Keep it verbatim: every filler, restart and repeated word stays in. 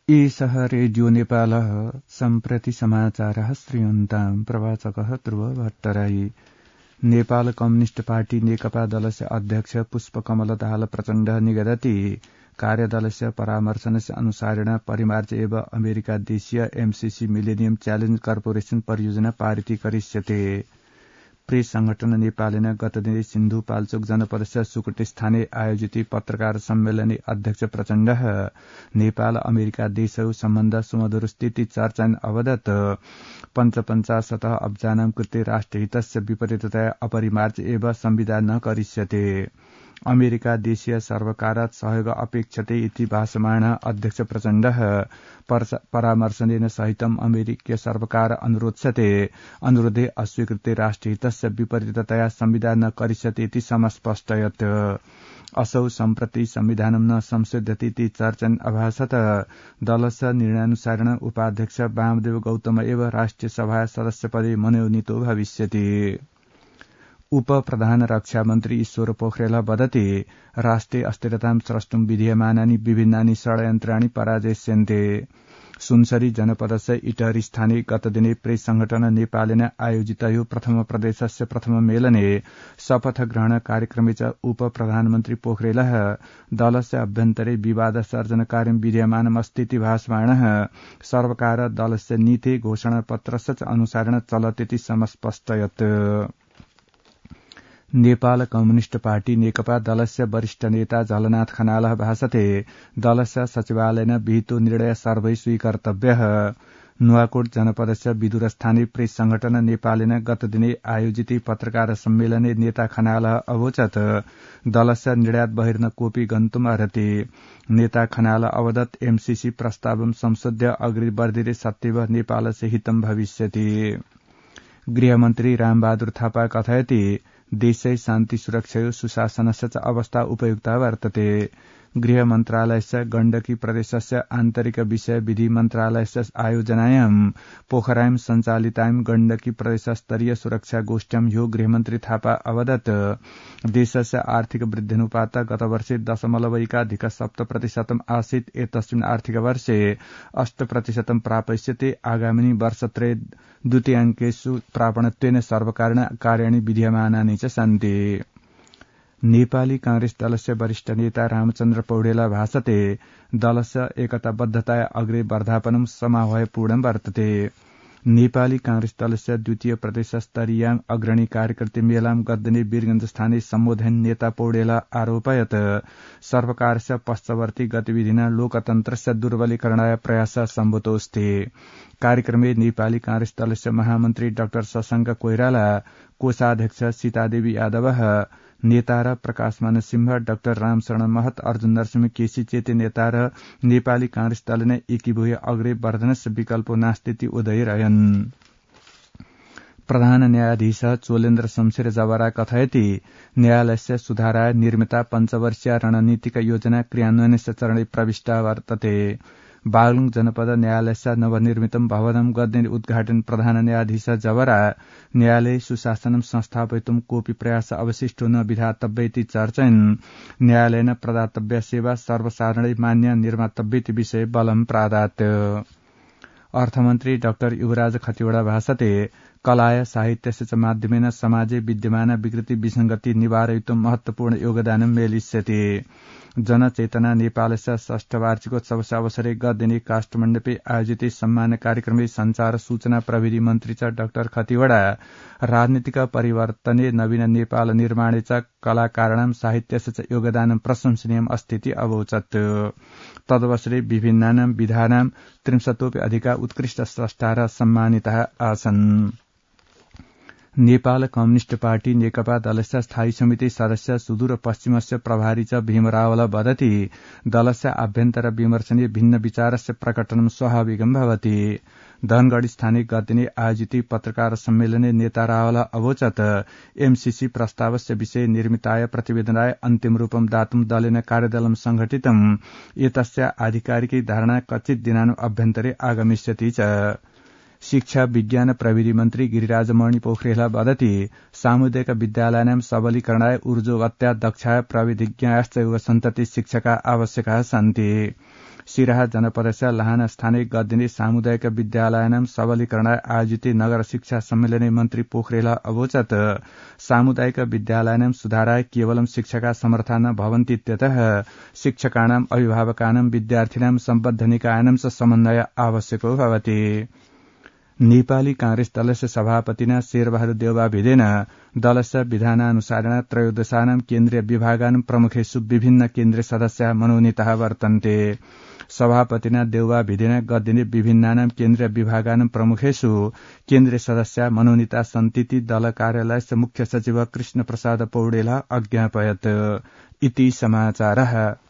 एषः रेडियो नेपालः सम्प्रति समाचारः श्रूयन्ताम् प्रवाचकः ध्रुव भट्टराई। नेपाल कम्युनिस्ट पार्टी नेकपा दलस्य अध्यक्ष पुष्पकमल दाहाल प्रचण्ड निगदति कार्यदलस्य परामर्शनस्य अनुसारेण परिमार्च एव अमेरिका देशीय एमसीसी मिलेनियम च्यालेन्ज कर्पोरेशन परियोजना पारितीकरिष्यते। प्रेस संगठन नेपालेन गत दिने सिन्धुपाल्चोक जनपदस्य सुकुटे स्थाने आयोजित पत्रकार सम्मेलने अध्यक्ष प्रचण्ड नेपाल अमेरिका देशौ सम्बन्ध सुमधुर स्थिति चर्चान अवदत पञ्चपञ्चाशत् अब्जानां कृते राष्ट्रहितस्य विपरीततया अपरिमार्ज एव संविधान न करिष्यते। अमेरिका देशीय सर्वकारात् सहयोग अपेक्षते इति भाषमाण अध्यक्ष प्रचण्ड परामर्शनेन सहितम् अमेरिकीय सर्वकार अनुरोधते अनुरोधे अस्वीकृते राष्ट्रहितस्य विपरीततया संविधान न करिष्यते इति समस्पष्टयत्। असौ सम्प्रति संविधानं न संशोध्यते इति चर्चन अभासत दलस्य निर्णयानुसारेण उपाध्यक्ष वामदेव गौतम एव राष्ट्रिय सभा सदस्यपदे मनोनीतो भविष्यति। उप प्रधान रक्षा मन्त्री ईश्वर पोखरेल वदति राष्ट्रिय अस्थिरतां स्रष्टुं विधीयमानानि विभिन्नानि षड्यन्त्राणि पराजयस्यन्ते। सुनसरी जनपदस्य इटहरी स्थाने गतदिने प्रेस संगठन नेपालेन आयोजितयो प्रथम प्रदेशस्य प्रथम मेलने शपथ ग्रहण कार्यक्रमे च उप प्रधानमन्त्री पोखरेलः दलस्य अभ्यन्तरे विवाद सर्जन कार्यं विधीयमानमस्तीति भाषमाणः सर्वकार दलस्य नीति घोषणापत्रस्य च अनुसारेण चलतीति समस्पष्टयत्। नेपाल कम्युनिस्ट पार्टी नेकपा दलस्य वरिष्ठ नेता झलनाथ खनालः भाषते दलस्य सचिवालयेन विहितो निर्णय सर्वै स्वीकर्तव्यः। नुवाकोट जनपदस्य विदुरस्थाने प्रेस संगठन नेपालेन गतदिने आयोजित पत्रकार सम्मेलने नेता खनालः अवोचत् दलस्य निर्णयात् बहिर्न कोऽपि गन्तुम् अर्हति। नेता खनाल अवदत् एमसीसी प्रस्तावं संसद्य अग्रे वर्धिरे सत्यव नेपालस्य हितं भविष्यति। गृहमन्त्री रामबहादुर थापा कथयति देशै शान्ति सुरक्षयो सुशासनस्य च अवस्था उपयुक्ता वर्तते। गृह मन्त्रालयस्य गण्डकी प्रदेशस्य आन्तरिक विषय विधि मन्त्रालयस्य आयोजनायां पोखरायां सञ्चालितायां गण्डकी प्रदेशस्तरीय सुरक्षा गोष्ठ्यां ह्यो गृहमन्त्री थापा अवदत् देशस्य आर्थिक वृद्ध्यनुपात गत वर्षे दशमलवैकाधिक सप्त प्रतिशतम् आसीत्। एतस्मिन् आर्थिक वर्षे अष्ट प्रतिशतं प्राप्स्यते। आगामिनि वर्षत्रये द्वितीयाङ्केषु प्रापणत्वेन सर्वकारेण कार्याणि विधीयमानानि च सन्ति। नेपाली कांग्रेस दलस्य वरिष्ठ नेता रामचन्द्र पौडेल भाषते दलस्य एकताबद्धताया अग्रे वर्धापनं समाह्वयपूर्णं वर्तते। नेपाली कांग्रेस दलस्य द्वितीय प्रदेशस्तरीयां अग्रणी कार्यकर्ता मेलां गतदिने वीरगञ्ज स्थाने सम्बोधयन् नेता पौडेल आरोपयत् सर्वकारस्य पक्षवर्ती गतिविधिना लोकतन्त्रस्य दुर्बलीकरणाय प्रयासः सम्भूतोऽस्ति। कार्यक्रमे नेपाली कांग्रेस दलस्य महामन्त्री डाक्टर शशाङ्क कोइराला, कोषाध्यक्ष सीतादेवी यादवः, नेता र प्रकाशमान सिंह, डाक्टर रामशरण महत, अर्जुन नरसिंह केसी चेते नेता र नेपाली कांग्रेस दलले एकीभूय अग्रे वर्धनस्य विकल्पो नास्ति उदयरयन्। प्रधान न्यायाधीश चोलेन्द्र शमशेर जवरा कथयति न्यायालयस्य सुधाराय निर्मिता पञ्चवर्षीय रणनीतिक योजना क्रियान्वयनस्य चरणे प्रविष्टा वर्तते। बागलुङ जनपद न्यायालयस्य नवनिर्मितं भवनं गतदिने उद्घाटन प्रधान न्यायाधीश जवरा न्यायालय सुशासनं संस्थापयितुं कोऽपि प्रयास अवशिष्टो न विधातव्य इति चर्चयन् न्यायालयेन प्रदातव्य सेवा सर्वसाधारणै मान्य निर्मातव्येति विषये बलं प्रादात्। अर्थमन्त्री डाक्टर युवराज खतिवड़ा भाषते कलाय साहित्यस्य च माध्यमेन समाजे विद्यमान विकृति विसंगति निवारयितुं महत्वपूर्ण योगदानं मेलिष्यति। जनचेतना नेपालस्य षष्ठ वार्षिकोत्सवस्य अवसरे गतदिने काष्ठमण्डपे आयोजित सम्मान कार्यक्रमे संचार सूचना प्रविधि मन्त्री च डाक्टर खतिवड़ा राजनीतिक परिवर्तने नवीन नेपाल निर्माणे च कलाकाराणां साहित्यस्य च योगदानं प्रशंसनीयम् अस्तीति अवोचत्। तदवसरे विभिन्नानां विधानां त्रिंशतोऽपि अधिका उत्कृष्ट स्रष्टारः सम्मानिताः आसन्। नेपाल कम्युनिस्ट पार्टी नेकपा दलस्य स्थायी समिति सदस्य सुदूर पश्चिमस्य प्रभारी च भीमरावल वदति दलस्य आभ्यन्तर विमर्शने भिन्न विचारस्य प्रकटनं स्वाभाविकं भवति। धनगढ़ी स्थाने गतदिने आयोजित पत्रकार सम्मेलने नेता रावल अवोचत् एमसीसी प्रस्तावस्य विषये निर्मिताय प्रतिवेदनाय अन्तिम रूपं दातुं दलेन कार्यदलं संघटितम् एतस्य आधिकारिकी धारणा कच्चित् दिनानु अभ्यन्तरे आगमिष्यति च। शिक्षा विज्ञान प्रविधि मन्त्री गिरिराजमणि पोखरेल वदति सामुदायिक विद्यालयानां सबलीकरणाय ऊर्जोवत्या दक्षाय प्रविधिज्ञाश्च युवसन्तति शिक्षका आवश्यकाः सन्ति। सिराहा जनपदस्य लाहाना स्थानीय गद्दिनी सामुदायिक विद्यालयनां सबलीकरणाय आयोजित नगर शिक्षा सम्मेलने मन्त्री पोखरेल अवोचत सामुदायिक विद्यालयनां सुधाराय केवलं शिक्षका समर्थान भवन्ति त्यतः शिक्षकाणां अभिभावकानां विद्यार्थिनां सम्बद्ध निकायानां च समन्वय आवश्यको भवति। नेपाली कांग्रेस दलस्य सभापतिना शेरबहादुर देउवा भिदेन दलस्य विधानानुसारेण त्रयोदशानां केन्द्रीय विभागानां प्रमुखेषु विभिन्न केन्द्रीय सदस्याः मनोनीताः वर्तन्ते। सभापतिना देउवा भिदेन गद्दिने विभिन्नानां केन्द्रीय विभागानां प्रमुखेषु केन्द्रीय सदस्याः मनोनीता सन्तीति दल कार्यालयस्य मुख्य सचिव कृष्ण प्रसाद पौडेल अज्ञापयत्। इति समाचारः।